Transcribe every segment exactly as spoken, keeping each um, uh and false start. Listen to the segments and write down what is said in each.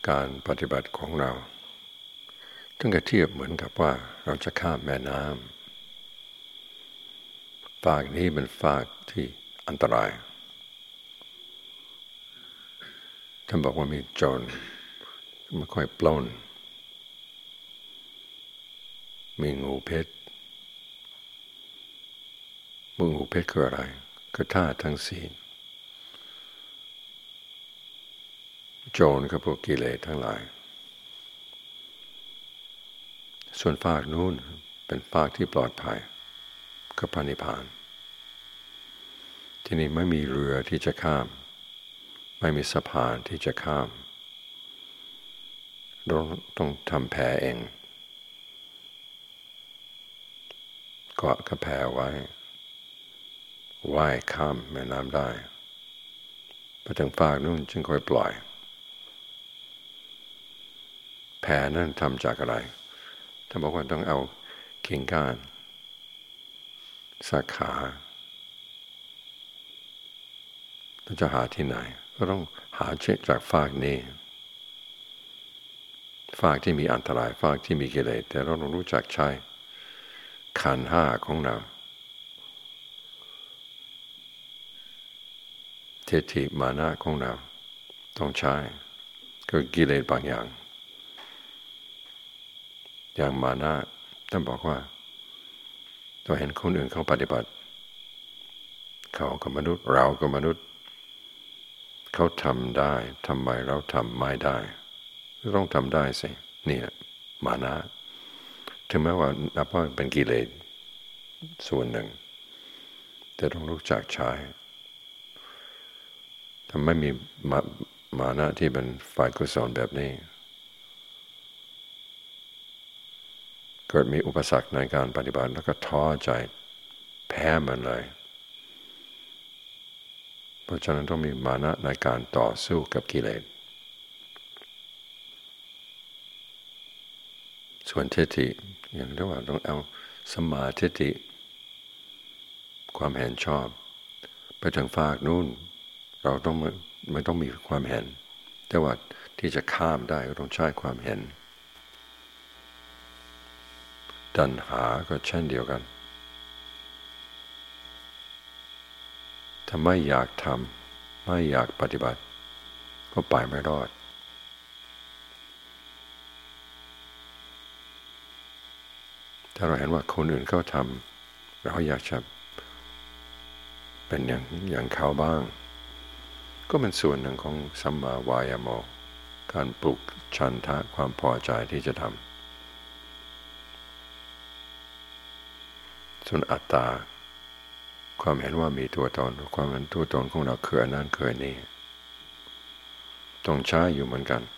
การปฏิบัติของเราต้องเทียบเหมือนกับว่าเราจะข้ามแม่น้ำฝากนี้เป็นฝากที่อันตรายท่านบอกว่ามีโจรไม่ค่อยปล้นมีงูเพชรงูเพชรคืออะไรคือธาตุทั้งสี่โจรก็พวกกิเลสทั้งหลายส่วนฝากนู้นเป็นฝากที่ปลอดภัยก็พระนิพพานที่นี่ไม่มีเรือที่จะข้ามไม่มีสะพานที่จะข้ามเราต้องทำแพเองเกาะกระแพไว้ว่ายข้ามแม่น้ำได้ไปถึงฝากนู้นจึงค่อยปล่อยแพนั้นทำจากอะไรท่านบอกว่าต้องเอากิ่งก้านสาขาเราจะหาที่ไหนก็ต้องหาเช็คจากฝากนี้ฝากที่มีอันตรายฝากที่มีกิเลสแต่เราต้องรู้จักใช้ขันธ์ห้าของเราทิฏฐิมานะของเราต้องใช้ก็กิเลสบางอย่างอย่างมานะท่านบอกว่าเราเห็นคนอื่นเขาปฏิบัติเขาก็มนุษย์เราก็มนุษย์เขาทำได้ทำไมเราทำไม่ได้ต้องทำได้สิเนี่ยมานะถึงแม้ว่านับว่าเป็นกิเลสส่วนหนึ่งแต่ต้องรู้จักใช้ถ้าไม่มีมามานะที่เป็นฝ่ายกุศลแบบนี้เกิดมีอุปสรรคในการปฏิบัติแล้วก็ท้อใจแพ้มันเลยเพราะฉะนั้นต้องมีมานะในการต่อสู้กับกิเลสส่วนทิฏฐิอย่างที่ว่าต้องเอาสัมมาทิฏฐิความเห็นชอบไปถึงฝากนู้นเราต้องไม่ไม่ต้องมีความเห็นแต่ว่าที่จะข้ามได้ก็ต้องใช้ความเห็นตัณหาก็เช่นเดียวกันถ้าไม่อยากทำไม่อยากปฏิบัติก็ไปไม่รอดถ้าเราเห็นว่าคนอื่นเขาทำเราอยากจะเป็นอย่างอย่างเขาบ้างก็เป็นส่วนหนึ่งของสัมมาวายามะการปลุกฉันทะความพอใจที่จะทำส่วนอัตตาความเห็นว่ามีตัวตนความเห็นตัวตนของเราคืออันนั้นคืออันนี้ต้องใช้อยู่เหมือนกัน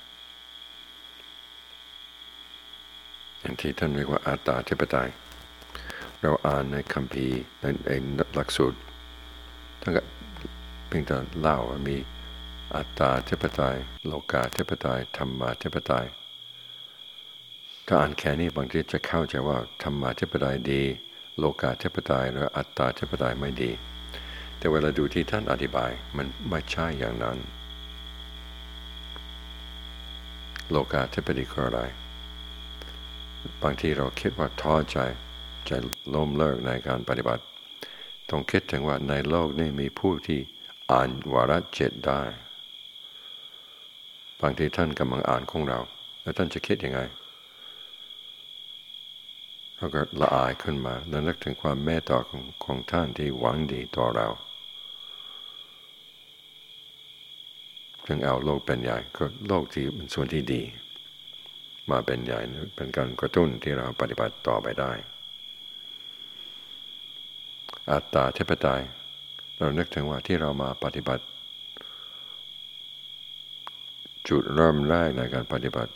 อย่างที่ท่านเรียกว่าอัตตาธิปไตยเราอ่านในคัมภีร์ในในหลักสูตรท่านก็เพียงแต่เล่าว่ามีอัตตาธิปไตยโลกาธิปไตยธรรมาธิปไตยถ้าอ่านแค่นี้บางทีจะเข้าใจว่าธรรมาธิปไตยดีโลกาธิปไตยหรืออัตตาธิปไตยไม่ดีแต่เวลาดูที่ท่านอธิบายมันไม่ใช่อย่างนั้นโลกาธิปไตยคืออะไรบางทีเราคิดว่าท้อใจจะล้มเลิกในการปฏิบัติต้องคิดถึงว่าในโลกนี้มีผู้ที่อ่านวาระเจ็ดได้บางทีท่านกำลังอ่านของเราแล้วท่านจะคิดยังไงเราก็ละอายขึ้นมาแล้วนึกถึงความเมตตาของของท่านที่หวังดีต่อเราจึงเอาโลกเป็นใหญ่ก็โลกที่เป็นส่วนที่ดีมาเป็นใหญ่เป็นการกระตุ้นที่เราปฏิบัติต่อไปได้อัตตาธิปไตยเรานึกถึงว่าที่เรามาปฏิบัติจุดเริ่มแรกในการปฏิบัติ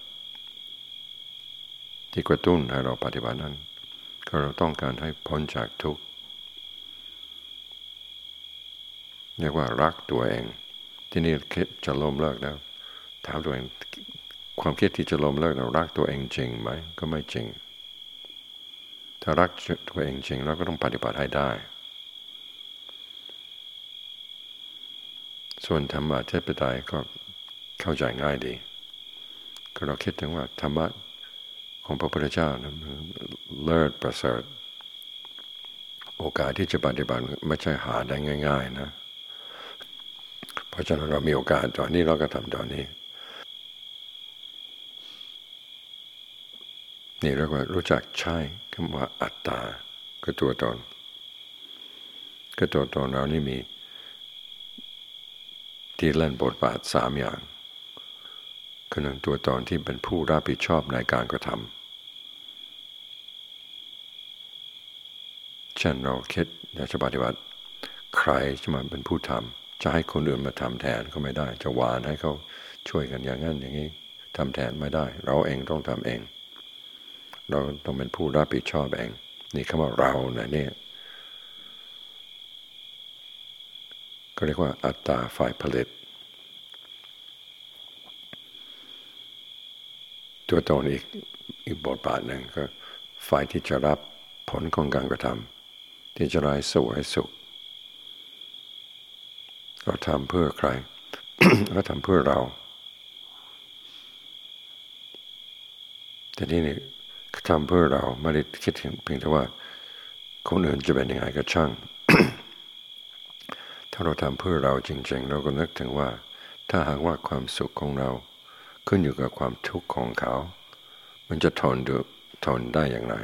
ที่กระตุ้นให้เราปฏิบัตินั้นก็เราต้องการให้พ้นจากทุกข์เรียกว่ารักตัวเองที่นี่คิดจะล้มเลิกแล้วถามตัวเองความคิดที่จะล้มเลิกเรารักตัวเองจริงไหมก็ไม่จริงถ้ารักตัวเองจริงเราก็ต้องปฏิบัติให้ได้ส่วนธรรมะเทศไตยก็เข้าใจง่ายดีก็เราคิดถึงว่าธรรมะของพระพุทธเจ้านะเลิศประเสริฐโอกาสที่จะปฏิบัติไม่ใช่หาได้ง่ายๆนะเพราะฉะนั้นเรามีโอกาสตอนนี้เราก็ทำตอนนี้นี่เรียกว่ารู้จักใช้คำว่าอัตตาคือตัวตนคือตัวตนเรานี่มีที่เล่นบทบาทสามอย่างคือหนึ่งตัวตนที่เป็นผู้รับผิดชอบในการกระทำเช่นเราคิดอยากจะปฏิบัติใครจะมาเป็นผู้ทำจะให้คนอื่นมาทำแทนก็ไม่ได้จะวานให้เขาช่วยกันอย่างนั้นอย่างนี้ทำแทนไม่ได้เราเองต้องทำเองเราต้องเป็นผู้รับผิดชอบเองนี่คำว่าเรานะเนี่ยก็เรียกว่าอัตตาฝ่ายผลิตตัวตนอีกอีกบทบาทหนึ่งก็ฝ่ายที่จะรับผลของการกระทำที่จะได้สวยสุขเราทำเพื่อใคร เราทำเพื่อเราแต่ที่นี่ทำเพื่อเราไม่ได้คิดเพียงแต่ว่าคนอื่นจะเป็นยังไงก็ช่าง ถ้าเราทำเพื่อเราจริงๆเราก็นึกถึงว่าถ้าหากว่าความสุขของเราขึ้นอยู่กับความทุกข์ของเขามันจะทนดูทนได้อย่างไร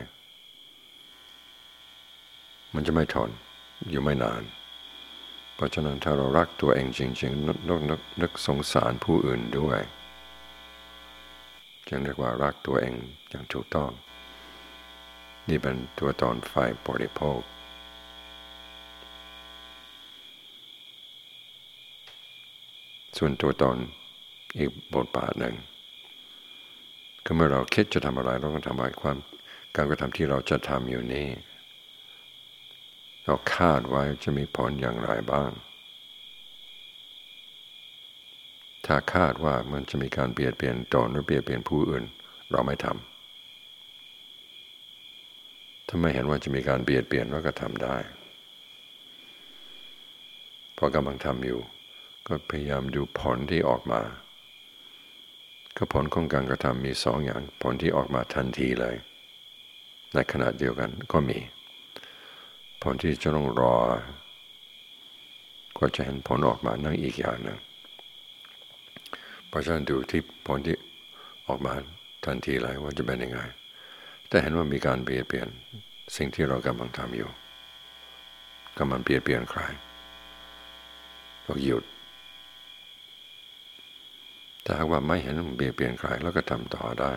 มันจะไม่ทนอยู่ไม่นานเพราะฉะนั้นถ้าเรารักตัวเองจริงๆนึกนึกนึกสงสารผู้อื่นด้วยจึงเรียกว่ารักตัวเองอย่างถูกต้องนี่เป็นตัวตนฝ่ายบริโภคส่วนตัวตนอีกบทบาทหนึ่งก็เมื่อเราคิดจะทำอะไรเราก็ทำอะไรความการกระทำที่เราจะทำอยู่นี้เราคาดไว้จะมีผลอย่างไรบ้างถ้าคาดว่ามันจะมีการเปลี่ยนเปลี่ยนตนหรือเปลี่ยนเปลี่ยนผู้อื่นเราไม่ทำถ้าไม่เห็นว่าจะมีการเปลี่ยนเปลี่ยนเราก็ทำได้พอกำลังทำอยู่ก็พยายามดูผลที่ออกมาก็ผลของการกระทำมีสองอย่างผลที่ออกมาทันทีเลยในขณะเดียวกันก็มีผลที่จะต้องรอก็จะเห็นผลออกมานั่งอีกอย่างหนึ่งเพราะฉะนั้นดูที่ผลที่ออกมาทันทีเลยว่าจะเป็นยังไงแต่เห็นว่ามีการเปลี่ยนเปลี่ยนสิ่งที่เรากำลังทำอยู่กำลังเปลี่ยนเปลี่ยนใครเราหยุดถ้าหากว่าไม่เห็นเปลี่ยนเปลี่ยนใครแล้วก็ทำต่อได้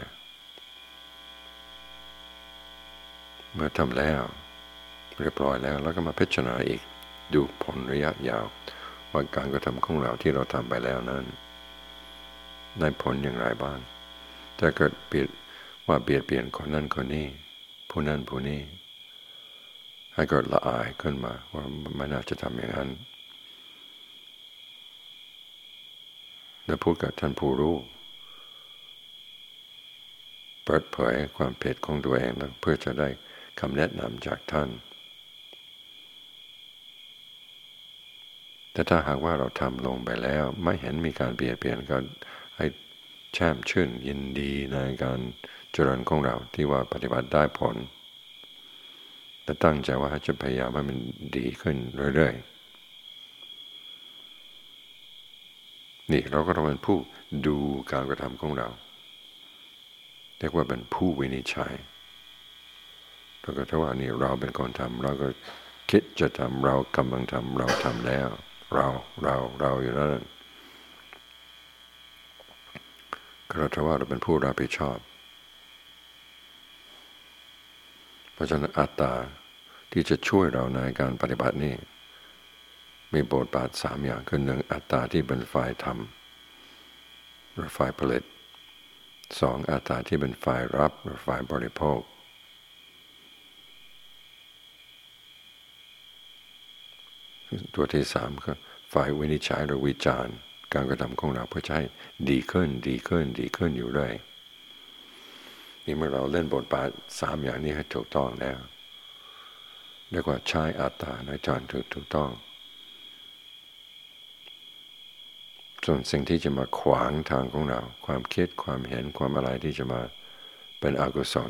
เมื่อทำแล้วเรียบร้อยแล้วแล้วก็มาพิจารณาอีกดูผลระยะยาวว่าการกระทำของเราที่เราทำไปแล้วนั้นได้ผลอย่างไรบ้างถ้าเกิดเปลี่ยนว่าเปลี่ยนเปลี่ยนคนนั้นคนนี้ผู้นั้นผู้นี้ให้เกิดละอายขึ้นมาว่าไม่น่าจะทำอย่างนั้นแล้วพูดกับท่านผู้รู้เปิดเผยความผิดของตัวเองแล้วเพื่อจะได้คำแนะนำจากท่านแต่ถ้าหากว่าเราทำลงไปแล้วไม่เห็นมีการเปลี่ยนเปลี่ยนก็ให้แช่มชื่นยินดีในการเจริญของเราที่ว่าปฏิบัติได้ผลแต่ตั้งใจว่าจะพยายามให้มันดีขึ้นเรื่อยๆนี่เราก็ต้องเป็นผู้ดูการกระทำของเราเรียกว่าเป็นผู้วินิจฉัยแล้วก็ถ้าว่านี่เราเป็นคนทำเราก็คิดจะทำเรากำลังทำเราทำแล้วเราเราเราอยู่นั่นก็ถ้าว่าเราเป็นผู้รับผิดชอบเพราะฉะนั้นอัตตาที่จะช่วยเราในการปฏิบัตินี้มีบทบาทสามอย่างคือหนึ่งอัตตาที่เป็นฝ่ายทำหรือฝ่ายผลิตสองอัตตาที่เป็นฝ่ายรับหรือฝ่ายบริโภคตัวที่สามคือฝ่ายวินิจฉัยหรือวิจารณ์การกระทำของเราเพื่อให้ดีขึ้นดีขึ้นดีขึ้นอยู่เรื่อยนี่เมื่อเราเล่นบทบาทสามอย่างนี้ให้ถูกต้องแล้วเรียกว่าใช้อัตตาในจานถูกถูกต้องส่วนสิ่งที่จะมาขวางทางของเราความคิดความเห็นความอะไรที่จะมาเป็นอกุศล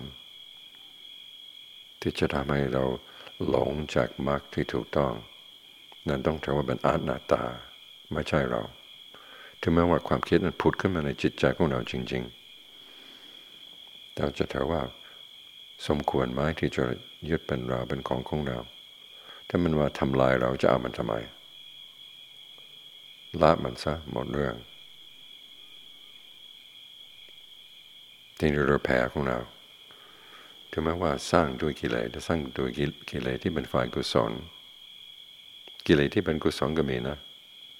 ที่จะทำให้เราหลงจากมรรคที่ถูกต้องนั่นต้องถือว่าเป็นอนัตตาไม่ใช่เราถึงแม้ว่าความคิดนั้นผุดขึ้นมาในจิตใจของเราจริงๆเราจะถือว่าสมควรไหมที่จะยึดเป็นเราเป็นของของเราถ้ามันว่าทำลายเราจะเอามันทำไมละมันซะหมดเรื่องที่เรือแพของเราถึงแม้ว่าสร้างด้วยกิเลสสร้างด้วยกิเลสที่เป็นฝ่ายกุศลกิเลสที่เป็นกุศลก็มีนะ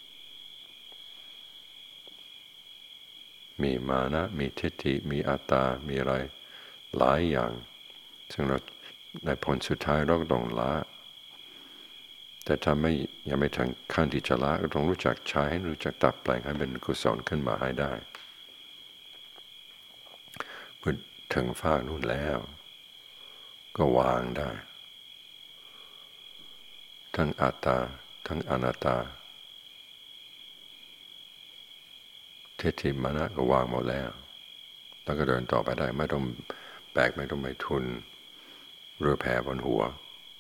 มีมานะมีทิฏฐิมีอัตตามีอะไรหลายอย่างซึ่งเราในผลสุดท้ายเราก็ต้องละแต่ถ้าไม่ยังไม่ถึงขั้นที่จะละก็ต้องรู้จักใช้รู้จักตัดแปลงให้เป็นกุศลขึ้นมาให้ได้เมื่อถึงฝั่งนู้นแล้วก็วางได้ทั้งอัตตาทั้งอนัตตาทิฏฐิมานะก็วางหมดแล้วแล้วก็เดินต่อไปได้ไม่ต้องแบกไม่ต้องไปทุนเรือแพบนหัว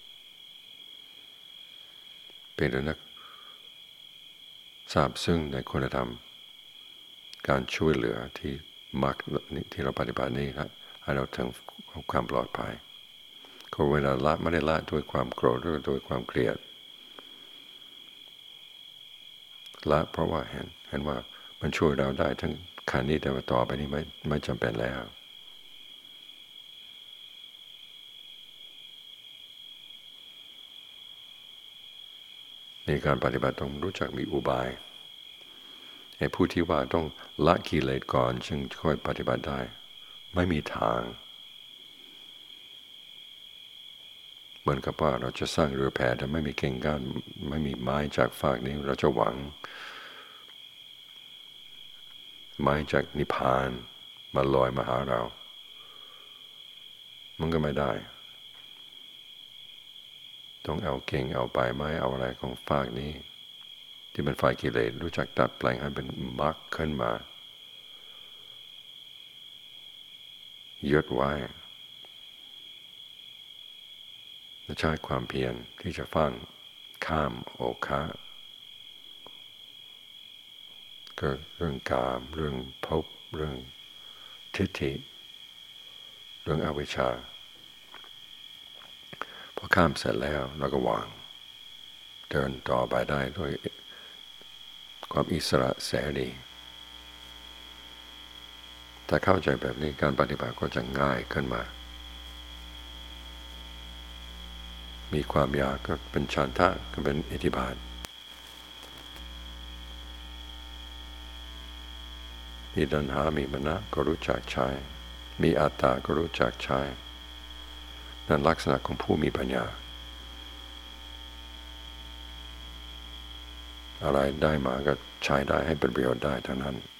เป็นแต่นักทราบซึ่งในคุณธรรมการช่วยเหลือที่มักที่เราปฏิบัตินี้ครับให้เราถึงความปลอดภัยก็เวลาละไม่ได้ละด้วยความโกรธหรือด้วยความเกลียดละเพราะว่าเห็นเห็นว่ามันช่วยเราได้ทั้งขันนี้แต่ว่าต่อไปนี้ไม่ไม่จำเป็นแล้วในการปฏิบัติต้องรู้จักมีอุบายไอ้ผู้ที่ว่าต้องละกิเลสก่อนจึงค่อยปฏิบัติได้ไม่มีทางเหมือนกับว่าเราจะสร้างเรือแพแต่ไม่มีเก่งก้านไม่มีไม้จากฝากนี้เราจะหวังไม้จากนิพพานมาลอยมาหาเรามันก็ไม่ได้ต้องเอาเก่งเอาใบไม้เอาอะไรของฝากนี้ที่เป็นฝ่ายกิเลสรู้จักตัดแปลงให้เป็นมรรคขึ้นมายึดไว้และใช้ความเพียรที่จะฟังข้ามโอคะก็เรื่องกามเรื่องภพเรื่องทิฏฐิเรื่องอวิชชาพอข้ามเสร็จแล้วเราก็วางเดินต่อไปได้ด้วยความอิสระเสรีถ้าเข้าใจแบบนี้การปฏิบัติก็จะง่ายขึ้นมามีความอยากก็เป็นฉันทะก็เป็นอิทธิบาทมีตัณหามีมานะก็รู้จักใช้มีอัตตาก็รู้จักใช้นั่นลักษณะของผู้มีปัญญาอะไรได้มาก็ใช้ได้ให้เป็นประโยชน์ได้ทั้งนั้น